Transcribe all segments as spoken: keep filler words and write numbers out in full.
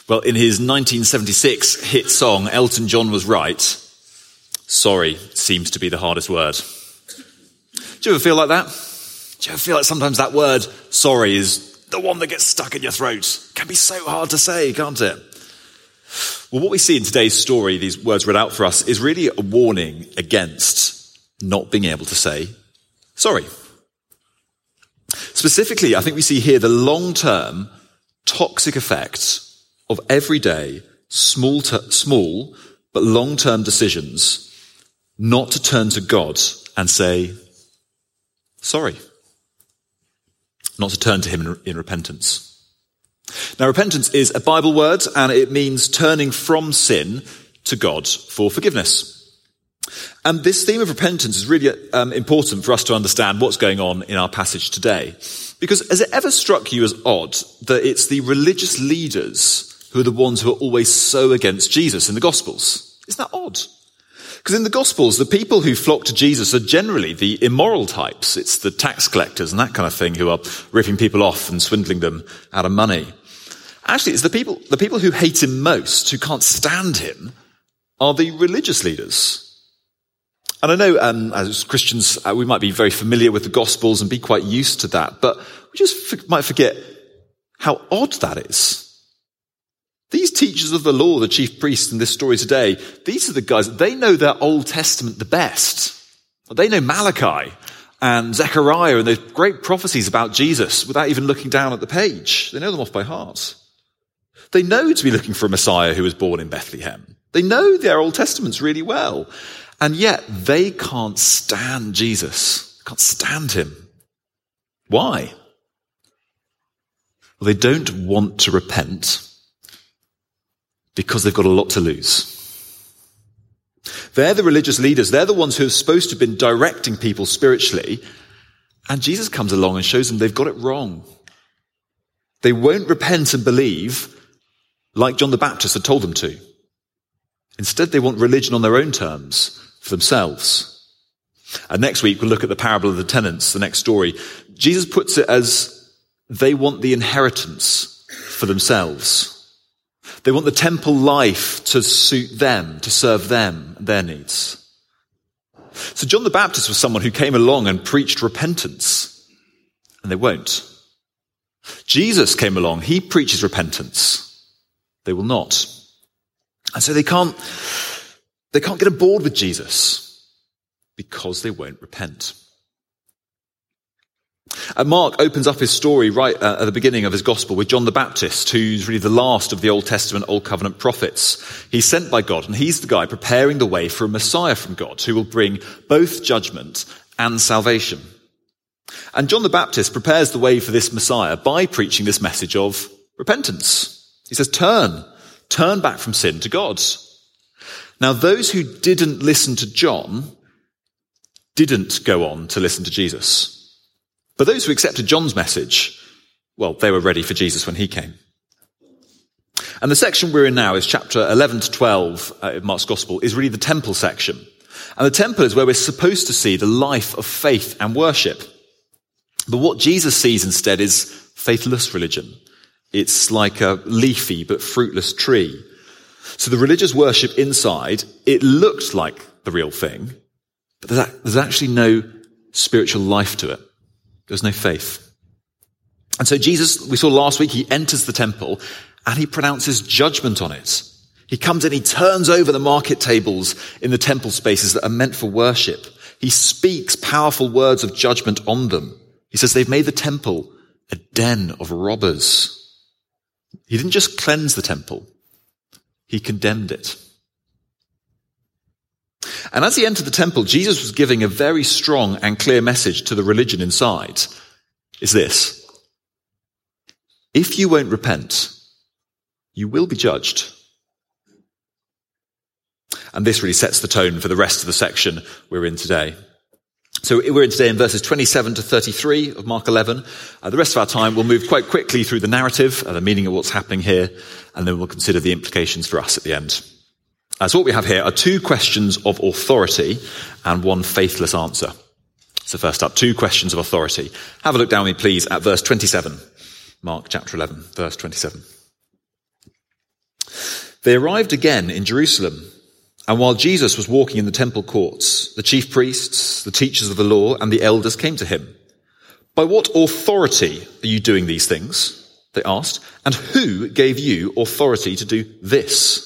Well, in his nineteen seventy-six hit song, Elton John was right. Sorry seems to be the hardest word. Do you ever feel like that? Do you ever feel like sometimes that word, sorry, is the one that gets stuck in your throat? It can be so hard to say, can't it? Well, what we see in today's story, these words read out for us, is really a warning against not being able to say sorry. Specifically, I think we see here the long-term toxic effects of everyday, small, t- small but long-term decisions not to turn to God and say, sorry. Not to turn to him in, in repentance. Now, repentance is a Bible word, and it means turning from sin to God for forgiveness. And this theme of repentance is really um, important for us to understand what's going on in our passage today. Because has it ever struck you as odd that it's the religious leaders who are the ones who are always so against Jesus in the Gospels? Isn't that odd? Because in the Gospels, the people who flock to Jesus are generally the immoral types. It's the tax collectors and that kind of thing who are ripping people off and swindling them out of money. Actually, it's the people, the people who hate him most, who can't stand him, are the religious leaders. And I know um, as Christians, uh, we might be very familiar with the Gospels and be quite used to that, but we just f- might forget how odd that is. These teachers of the law, the chief priests in this story today, these are the guys, they know their Old Testament the best. They know Malachi and Zechariah and the great prophecies about Jesus without even looking down at the page. They know them off by heart. They know to be looking for a Messiah who was born in Bethlehem. They know their Old Testaments really well. And yet they can't stand Jesus. Can't stand him. Why? Well, they don't want to repent because they've got a lot to lose. They're the religious leaders. They're the ones who are supposed to have been directing people spiritually. And Jesus comes along and shows them they've got it wrong. They won't repent and believe like John the Baptist had told them to. Instead, they want religion on their own terms for themselves. And next week, we'll look at the parable of the tenants, the next story. Jesus puts it as they want the inheritance for themselves. They want the temple life to suit them, to serve them and their needs. So John the Baptist was someone who came along and preached repentance, and they won't. Jesus came along, he preaches repentance. They will not. And so they can't, they can't get aboard with Jesus because they won't repent. And Mark opens up his story right at the beginning of his gospel with John the Baptist, who's really the last of the Old Testament, Old Covenant prophets. He's sent by God, and he's the guy preparing the way for a Messiah from God who will bring both judgment and salvation. And John the Baptist prepares the way for this Messiah by preaching this message of repentance. He says, turn, turn back from sin to God. Now, those who didn't listen to John didn't go on to listen to Jesus. But those who accepted John's message, well, they were ready for Jesus when he came. And the section we're in now is chapter eleven to twelve uh, of Mark's Gospel, is really the temple section. And the temple is where we're supposed to see the life of faith and worship. But what Jesus sees instead is faithless religion. It's like a leafy but fruitless tree. So the religious worship inside, it looked like the real thing, but there's actually no spiritual life to it. There's no faith. And so Jesus, we saw last week, he enters the temple and he pronounces judgment on it. He comes in, he turns over the market tables in the temple spaces that are meant for worship. He speaks powerful words of judgment on them. He says they've made the temple a den of robbers. He didn't just cleanse the temple, he condemned it. And as he entered the temple, Jesus was giving a very strong and clear message to the religion inside. Is this: if you won't repent, you will be judged. And this really sets the tone for the rest of the section we're in today. So we're in today in verses twenty-seven to thirty-three of Mark eleven. Uh, the rest of our time, we'll move quite quickly through the narrative, uh, the meaning of what's happening here, and then we'll consider the implications for us at the end. Uh, so what we have here are two questions of authority and one faithless answer. So first up, two questions of authority. Have a look down with me, please, at verse twenty-seven. Mark chapter eleven, verse twenty-seven. They arrived again in Jerusalem, and while Jesus was walking in the temple courts, the chief priests, the teachers of the law, and the elders came to him. "By what authority are you doing these things?" they asked. "And who gave you authority to do this?"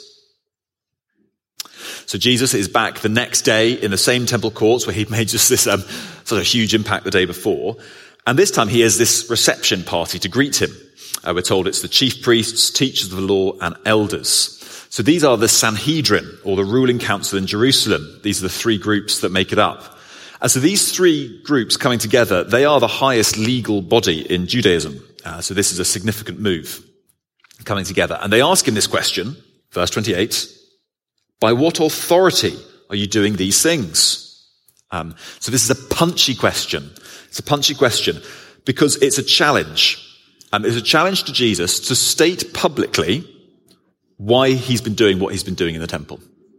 So Jesus is back the next day in the same temple courts where he'd made just this um, sort of huge impact the day before. And this time he has this reception party to greet him. Uh, we're told it's the chief priests, teachers of the law, and elders. So these are the Sanhedrin, or the ruling council in Jerusalem. These are the three groups that make it up. And so these three groups coming together, they are the highest legal body in Judaism. Uh, so this is a significant move coming together. And they ask him this question, verse twenty-eight, "By what authority are you doing these things?" Um, so this is a punchy question. It's a punchy question because it's a challenge. Um, it's a challenge to Jesus to state publicly why he's been doing what he's been doing in the temple.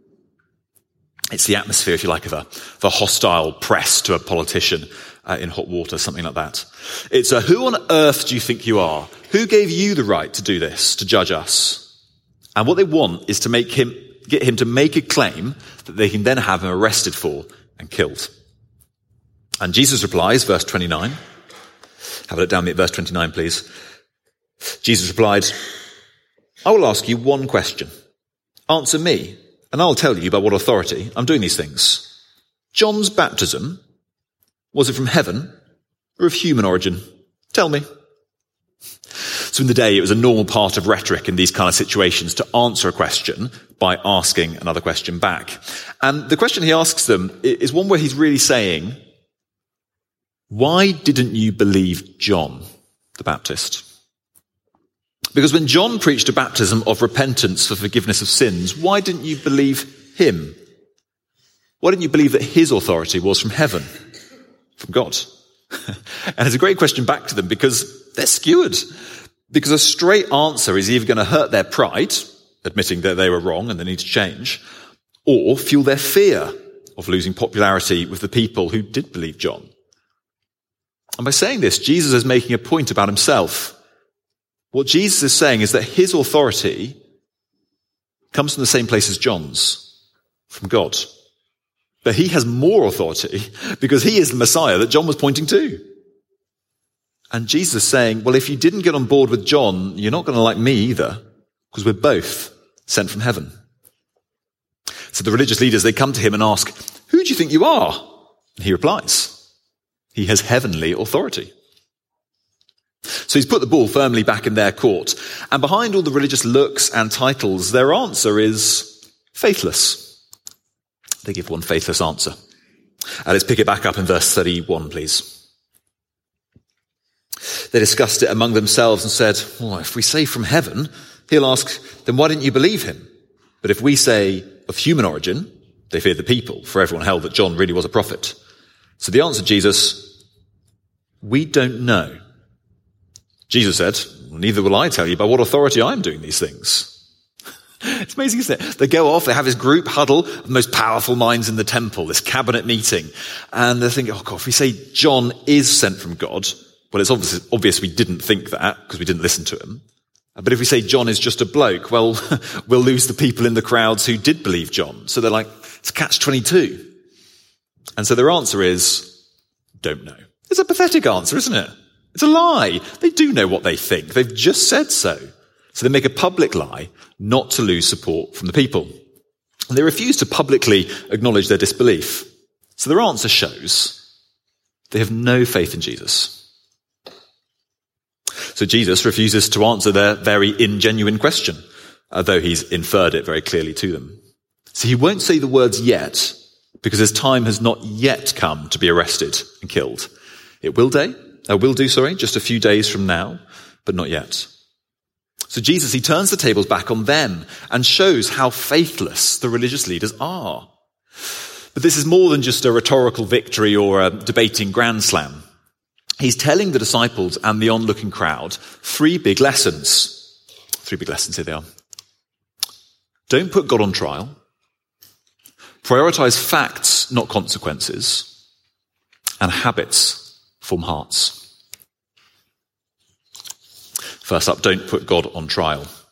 It's the atmosphere, if you like, of a, of a hostile press to a politician uh, in hot water, something like that. It's a, who on earth do you think you are? Who gave you the right to do this, to judge us? And what they want is to make him, get him to make a claim that they can then have him arrested for and killed. And Jesus replies, verse twenty-nine. Have a look down at verse twenty-nine, please. Jesus replied, "I will ask you one question. Answer me, and I'll tell you by what authority I'm doing these things. John's baptism, was it from heaven or of human origin? Tell me." So in the day, it was a normal part of rhetoric in these kind of situations to answer a question by asking another question back. And the question he asks them is one where he's really saying, why didn't you believe John the Baptist? Because when John preached a baptism of repentance for forgiveness of sins, why didn't you believe him? Why didn't you believe that his authority was from heaven, from God? And it's a great question back to them because they're skewered. Because a straight answer is either going to hurt their pride, admitting that they were wrong and they need to change, or fuel their fear of losing popularity with the people who did believe John. And by saying this, Jesus is making a point about himself. What Jesus is saying is that his authority comes from the same place as John's, from God. But he has more authority because he is the Messiah that John was pointing to. And Jesus is saying, well, if you didn't get on board with John, you're not going to like me either, because we're both sent from heaven. So the religious leaders, they come to him and ask, who do you think you are? And he replies, he has heavenly authority. So he's put the ball firmly back in their court. And behind all the religious looks and titles, their answer is faithless. They give one faithless answer. Uh, let's pick it back up in verse thirty-one, please. They discussed it among themselves and said, well, if we say from heaven, he'll ask, then why didn't you believe him? But if we say of human origin, they feared the people, for everyone held that John really was a prophet. So the answer, Jesus, we don't know. Jesus said, well, neither will I tell you by what authority I'm doing these things. It's amazing, isn't it? They go off, they have this group huddle of the most powerful minds in the temple, this cabinet meeting. And they're thinking, oh God, if we say John is sent from God, well, it's obvious, obvious we didn't think that because we didn't listen to him. But if we say John is just a bloke, well, we'll lose the people in the crowds who did believe John. So they're like, it's catch twenty-two. And so their answer is, don't know. It's a pathetic answer, isn't it? It's a lie. They do know what they think. They've just said so. So they make a public lie not to lose support from the people. And they refuse to publicly acknowledge their disbelief. So their answer shows they have no faith in Jesus. So Jesus refuses to answer their very ingenuine question, although he's inferred it very clearly to them. So he won't say the words yet, because his time has not yet come to be arrested and killed. It will day, uh, will do, sorry, just a few days from now, but not yet. So Jesus, he turns the tables back on them and shows how faithless the religious leaders are. But this is more than just a rhetorical victory or a debating grand slam. He's telling the disciples and the onlooking crowd three big lessons. Three big lessons, here they are. Don't put God on trial. Prioritize facts, not consequences. And habits form hearts. First up, don't put God on trial.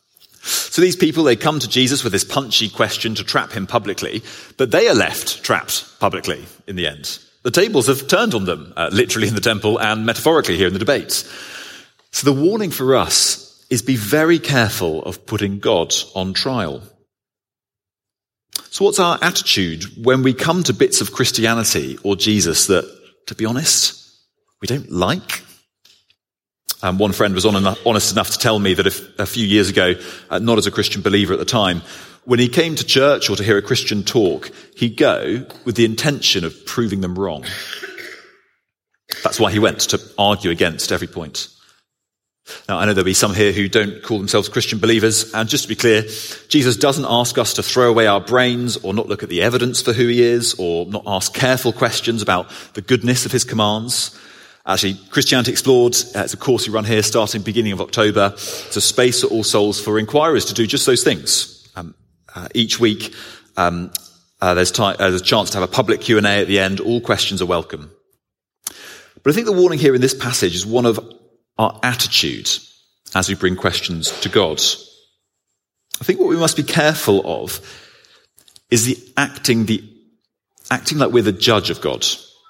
So these people, they come to Jesus with this punchy question to trap him publicly, but they are left trapped publicly in the end. The tables have turned on them, uh, literally in the temple and metaphorically here in the debates. So the warning for us is be very careful of putting God on trial. So what's our attitude when we come to bits of Christianity or Jesus that, to be honest, we don't like? Um, one friend was on enough, honest enough to tell me that if, a few years ago, uh, not as a Christian believer at the time, when he came to church or to hear a Christian talk, he'd go with the intention of proving them wrong. That's why he went, to argue against every point. Now, I know there'll be some here who don't call themselves Christian believers, and just to be clear, Jesus doesn't ask us to throw away our brains or not look at the evidence for who he is or not ask careful questions about the goodness of his commands. Actually, Christianity Explored, uh, it's a course we run here starting beginning of October. It's a space at All Souls for inquirers to do just those things. Um, uh, each week, um, uh, there's, time, uh, there's a chance to have a public Q and A at the end. All questions are welcome. But I think the warning here in this passage is one of our attitude as we bring questions to God. I think what we must be careful of is the acting, the acting like we're the judge of God.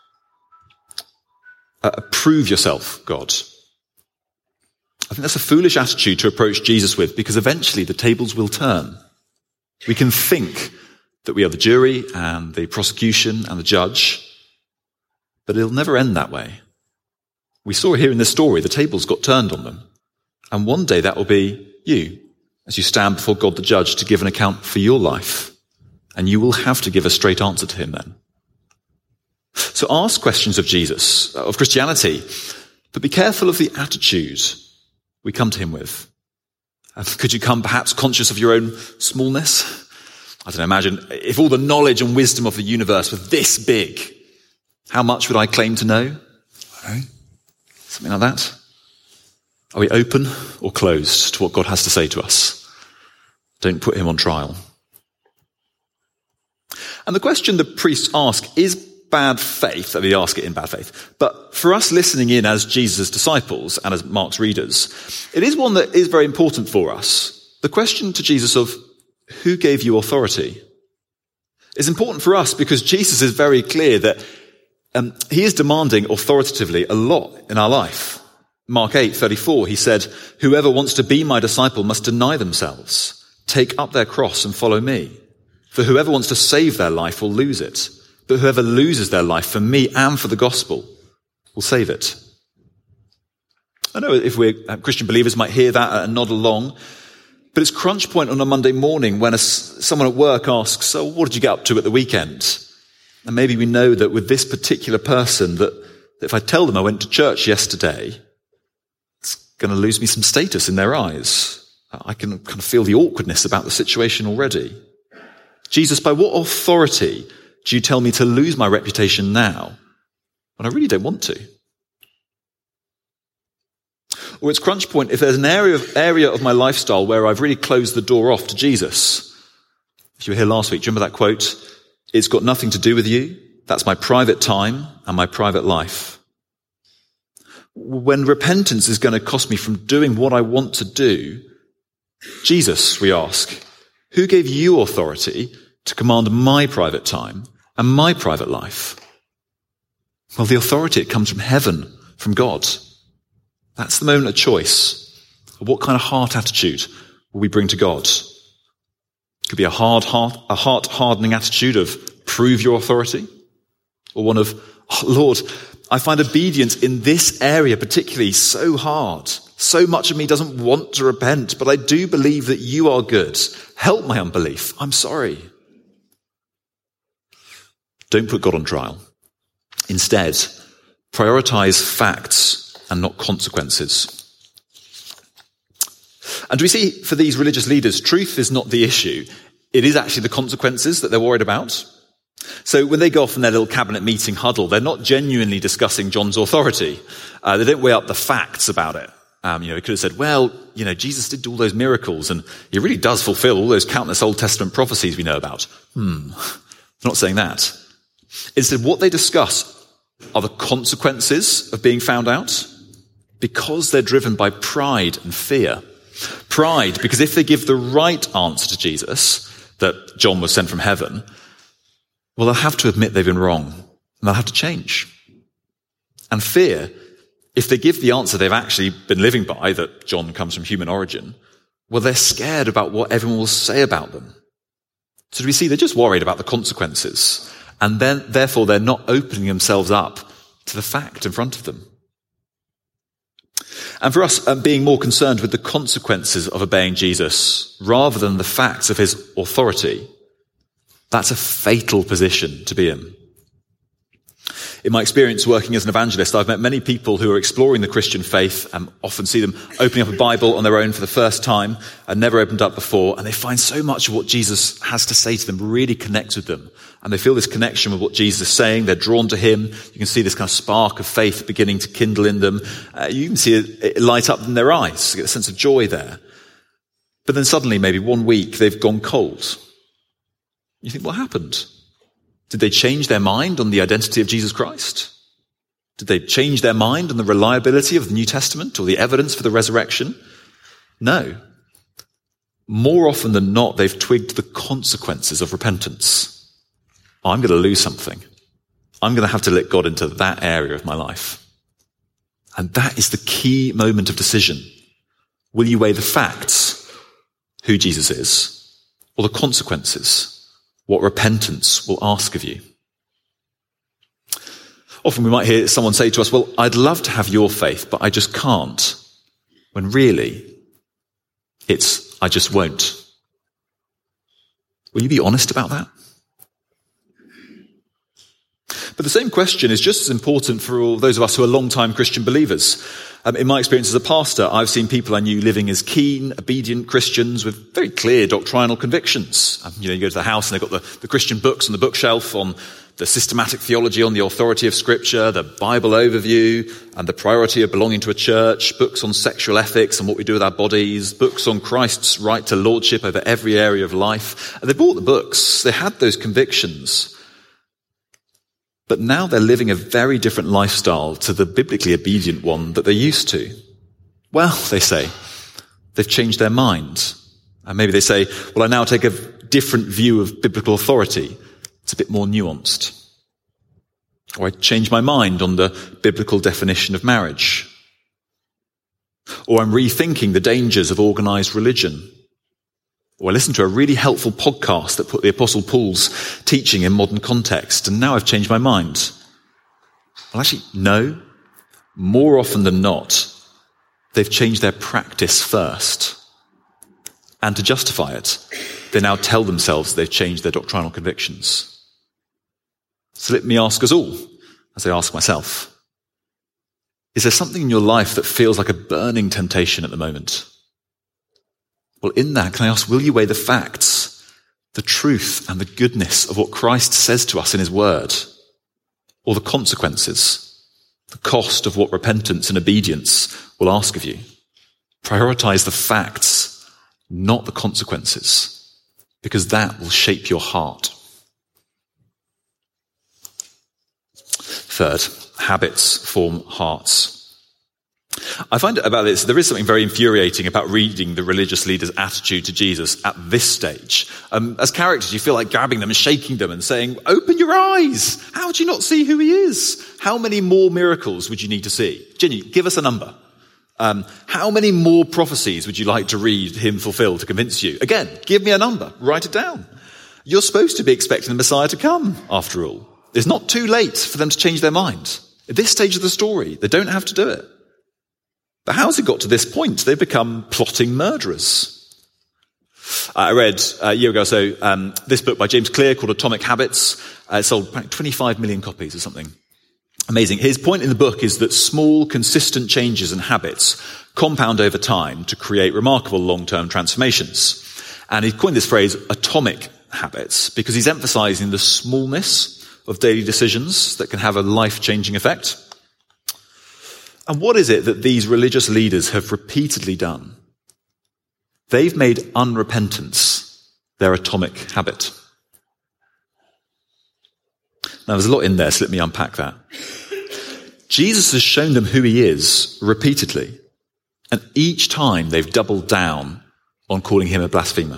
Uh, approve yourself, God. I think that's a foolish attitude to approach Jesus with, because eventually the tables will turn. We can think that we are the jury and the prosecution and the judge, but it'll never end that way. We saw here in this story, the tables got turned on them. And one day that will be you, as you stand before God the judge to give an account for your life. And you will have to give a straight answer to him then. So ask questions of Jesus, of Christianity, but be careful of the attitude we come to him with. Uh, could you come perhaps conscious of your own smallness? I don't know, imagine if all the knowledge and wisdom of the universe were this big, how much would I claim to know? I don't know. Something like that. Are we open or closed to what God has to say to us? Don't put him on trial. And the question the priests ask is bad faith, that they ask it in bad faith. But for us listening in as Jesus' disciples and as Mark's readers, it is one that is very important for us. The question to Jesus of, who gave you authority? Is important for us because Jesus is very clear that um, he is demanding authoritatively a lot in our life. Mark eight thirty-four, he said, whoever wants to be my disciple must deny themselves, take up their cross and follow me. For whoever wants to save their life will lose it. But whoever loses their life for me and for the gospel will save it. I know if we're Christian believers might hear that and nod along, but it's crunch point on a Monday morning when a, someone at work asks, so what did you get up to at the weekend? And maybe we know that with this particular person that, that if I tell them I went to church yesterday, it's going to lose me some status in their eyes. I can kind of feel the awkwardness about the situation already. Jesus, by what authority do you tell me to lose my reputation now when I really don't want to? Or it's crunch point if there's an area of, area of my lifestyle where I've really closed the door off to Jesus. If you were here last week, do you remember that quote? It's got nothing to do with you. That's my private time and my private life. When repentance is going to cost me from doing what I want to do, Jesus, we ask, who gave you authority to command my private time and my private life? Well, the authority, it comes from heaven, from God. That's the moment of choice. What kind of heart attitude will we bring to God? It could be a hard heart, a heart hardening attitude of prove your authority, or one of, oh, Lord, I find obedience in this area particularly so hard. So much of me doesn't want to repent, but I do believe that you are good. Help my unbelief. I'm sorry. Don't put God on trial. Instead, prioritize facts and not consequences. And we see for these religious leaders, truth is not the issue. It is actually the consequences that they're worried about. So when they go off in their little cabinet meeting huddle, they're not genuinely discussing John's authority. Uh, they don't weigh up the facts about it. Um, you know, he could have said, well, you know, Jesus did all those miracles and he really does fulfill all those countless Old Testament prophecies we know about. Hmm. They're not saying that. Instead, what they discuss are the consequences of being found out because they're driven by pride and fear. Pride, because if they give the right answer to Jesus, that John was sent from heaven, well, they'll have to admit they've been wrong, and they'll have to change. And fear, if they give the answer they've actually been living by, that John comes from human origin, well, they're scared about what everyone will say about them. So do we see they're just worried about the consequences, and then therefore they're not opening themselves up to the fact in front of them. And for us, um, being more concerned with the consequences of obeying Jesus rather than the facts of his authority, that's a fatal position to be in. In my experience working as an evangelist, I've met many people who are exploring the Christian faith and often see them opening up a Bible on their own for the first time and never opened up before, and they find so much of what Jesus has to say to them really connects with them. And they feel this connection with what Jesus is saying. They're drawn to him. You can see this kind of spark of faith beginning to kindle in them. Uh, you can see it, it light up in their eyes. You get a sense of joy there. But then suddenly, maybe one week, they've gone cold. You think, what happened? Did they change their mind on the identity of Jesus Christ? Did they change their mind on the reliability of the New Testament or the evidence for the resurrection? No. More often than not, they've twigged the consequences of repentance. I'm going to lose something. I'm going to have to let God into that area of my life. And that is the key moment of decision. Will you weigh the facts, who Jesus is, or the consequences, what repentance will ask of you? Often we might hear someone say to us, well, I'd love to have your faith, but I just can't. When really, it's, I just won't. Will you be honest about that? But the same question is just as important for all those of us who are long-time Christian believers. Um, in my experience as a pastor, I've seen people I knew living as keen, obedient Christians with very clear doctrinal convictions. Um, you know, you go to the house and they've got the, the Christian books on the bookshelf on the systematic theology on the authority of Scripture, the Bible overview, and the priority of belonging to a church, books on sexual ethics and what we do with our bodies, books on Christ's right to lordship over every area of life. And they bought the books. They had those convictions. But now they're living a very different lifestyle to the biblically obedient one that they're used to. Well, they say, they've changed their mind. And maybe they say, well, I now take a different view of biblical authority. It's a bit more nuanced. Or I change my mind on the biblical definition of marriage. Or I'm rethinking the dangers of organized religion. Or I listened to a really helpful podcast that put the Apostle Paul's teaching in modern context, and now I've changed my mind. Well, actually, no. More often than not, they've changed their practice first. And to justify it, they now tell themselves they've changed their doctrinal convictions. So let me ask us all, as I ask myself, is there something in your life that feels like a burning temptation at the moment? Well, in that, can I ask, will you weigh the facts, the truth and the goodness of what Christ says to us in his word? Or the consequences, the cost of what repentance and obedience will ask of you? Prioritize the facts, not the consequences, because that will shape your heart. Third, habits form hearts. I find about this, there is something very infuriating about reading the religious leaders' attitude to Jesus at this stage. Um, as characters, you feel like grabbing them and shaking them and saying, open your eyes! How do you not see who he is? How many more miracles would you need to see? Ginny, give us a number. Um, how many more prophecies would you like to read him fulfill to convince you? Again, give me a number. Write it down. You're supposed to be expecting the Messiah to come, after all. It's not too late for them to change their mind. At this stage of the story, they don't have to do it. But how has it got to this point? They've become plotting murderers. I read a year ago or so um, this book by James Clear called Atomic Habits. Uh, it sold twenty-five million copies or something. Amazing. His point in the book is that small, consistent changes in habits compound over time to create remarkable long-term transformations. And he coined this phrase, atomic habits, because he's emphasizing the smallness of daily decisions that can have a life-changing effect. And what is it that these religious leaders have repeatedly done? They've made unrepentance their atomic habit. Now, there's a lot in there, so let me unpack that. Jesus has shown them who he is repeatedly, And each time they've doubled down on calling him a blasphemer.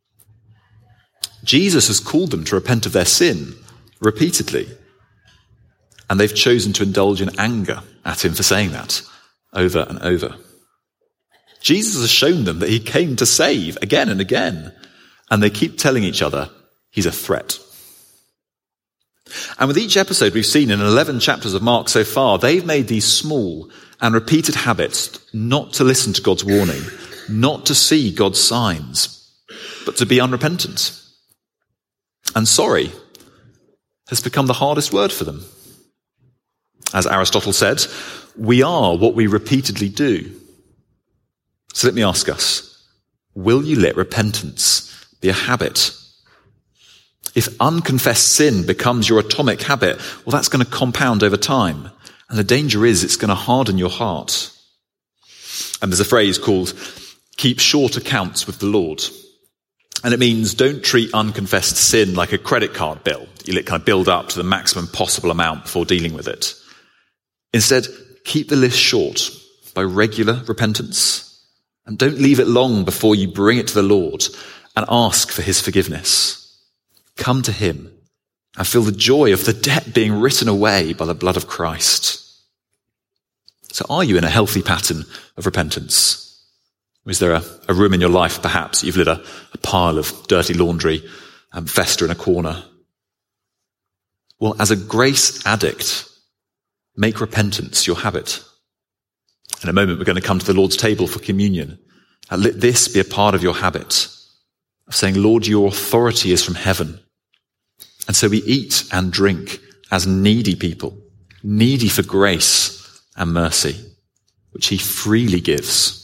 Jesus has called them to repent of their sin repeatedly. And they've chosen to indulge in anger at him for saying that over and over. Jesus has shown them that he came to save again and again. And they keep telling each other he's a threat. And with each episode we've seen in eleven chapters of Mark so far, they've made these small and repeated habits not to listen to God's warning, not to see God's signs, but to be unrepentant. And sorry has become the hardest word for them. As Aristotle said, we are what we repeatedly do. So let me ask us, will you let repentance be a habit? If unconfessed sin becomes your atomic habit, well, that's going to compound over time. And the danger is it's going to harden your heart. And there's a phrase called, keep short accounts with the Lord. And it means don't treat unconfessed sin like a credit card bill. You let it kind of build up to the maximum possible amount before dealing with it. Instead, keep the list short by regular repentance. And don't leave it long before you bring it to the Lord and ask for his forgiveness. Come to him and feel the joy of the debt being written away by the blood of Christ. So are you in a healthy pattern of repentance? Or is there a, a room in your life, perhaps, you've let a, a pile of dirty laundry um, fester in a corner? Well, as a grace addict, make repentance your habit. In a moment, we're going to come to the Lord's table for communion. And let this be a part of your habit of saying, Lord, your authority is from heaven. And so we eat and drink as needy people, needy for grace and mercy, which he freely gives.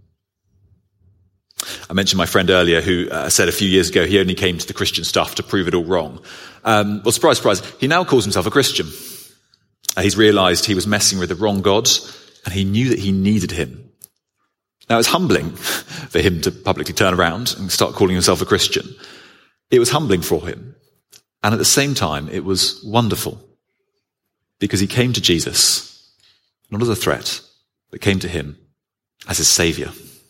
I mentioned my friend earlier who uh, said a few years ago he only came to the Christian stuff to prove it all wrong. Um, well, surprise, surprise, he now calls himself a Christian. Uh, he's realized he was messing with the wrong God, and he knew that he needed him. Now, it's humbling for him to publicly turn around and start calling himself a Christian. It was humbling for him. And at the same time, it was wonderful because he came to Jesus, not as a threat, but came to him as his savior.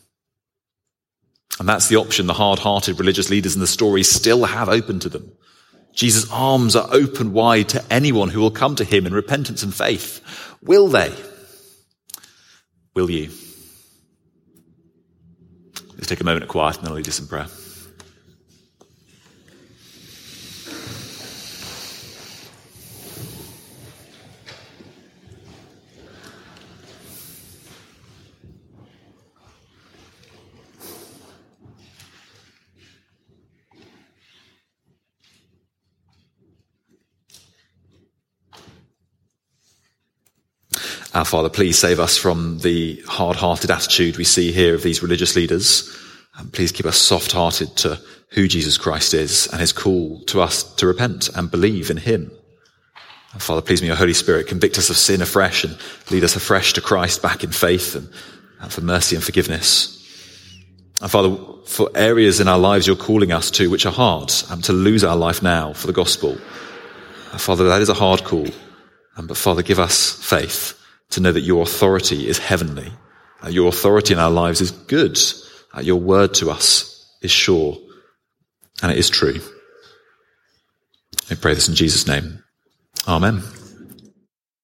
And that's the option the hard-hearted religious leaders in the story still have open to them. Jesus' arms are open wide to anyone who will come to him in repentance and faith. Will they? Will you? Let's take a moment of quiet and then I'll lead us in prayer. Our Father, please save us from the hard-hearted attitude we see here of these religious leaders. And please keep us soft-hearted to who Jesus Christ is and his call to us to repent and believe in him. And Father, please may your Holy Spirit convict us of sin afresh and lead us afresh to Christ back in faith and, and for mercy and forgiveness. And Father, for areas in our lives you're calling us to which are hard, um, to lose our life now for the gospel. And Father, that is a hard call. Um, but Father, give us faith to know that your authority is heavenly. Uh, your authority in our lives is good. Uh, your word to us is sure. And it is true. I pray this in Jesus' name. Amen.